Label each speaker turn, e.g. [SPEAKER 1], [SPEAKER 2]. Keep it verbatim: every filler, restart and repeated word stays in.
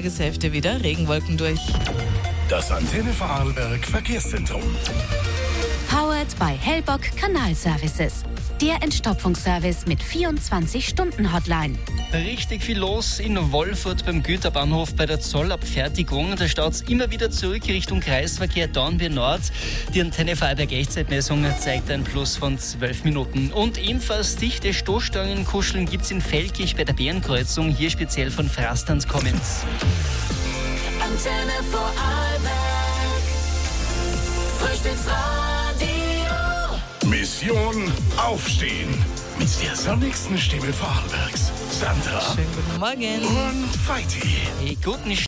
[SPEAKER 1] Tageshälfte wieder Regenwolken durch.
[SPEAKER 2] Das Antenne Vorarlberg Verkehrszentrum.
[SPEAKER 3] Powered by Hellbock Kanalservices. Der Entstopfungsservice mit vierundzwanzig Stunden Hotline.
[SPEAKER 4] Richtig viel los in Wolfurt beim Güterbahnhof bei der Zollabfertigung. Da staut es immer wieder zurück Richtung Kreisverkehr Dornbirn Nord. Die Antenne Vorarlberg Echtzeitmessung zeigt ein Plus von zwölf Minuten. Und ebenfalls dichte Stoßstangenkuscheln gibt es in Feldkirch bei der Bärenkreuzung, hier speziell von Frastans kommend.
[SPEAKER 5] Antenne Vorarlberg. Frühstücksradio.
[SPEAKER 2] Mission Aufstehen. Mit der sonnigsten Stimme Vorarlbergs. Sandra
[SPEAKER 1] Schönen guten Morgen.
[SPEAKER 2] und Feiti.
[SPEAKER 4] Hey, guten